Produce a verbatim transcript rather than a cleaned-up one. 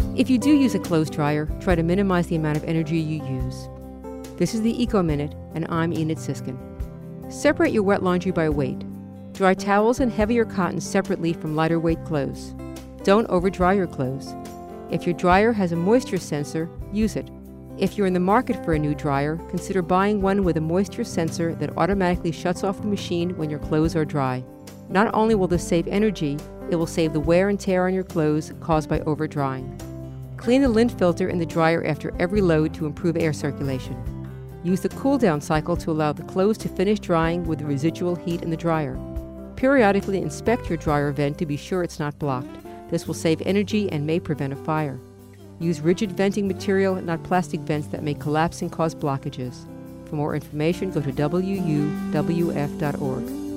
If you do use a clothes dryer, try to minimize the amount of energy you use. This is the Eco Minute, and I'm Enid Siskin. Separate your wet laundry by weight. Dry towels and heavier cotton separately from lighter weight clothes. Don't over-dry your clothes. If your dryer has a moisture sensor, use it. If you're in the market for a new dryer, consider buying one with a moisture sensor that automatically shuts off the machine when your clothes are dry. Not only will this save energy, it will save the wear and tear on your clothes caused by over-drying. Clean the lint filter in the dryer after every load to improve air circulation. Use the cool-down cycle to allow the clothes to finish drying with the residual heat in the dryer. Periodically inspect your dryer vent to be sure it's not blocked. This will save energy and may prevent a fire. Use rigid venting material, not plastic vents that may collapse and cause blockages. For more information, go to W U W F dot org.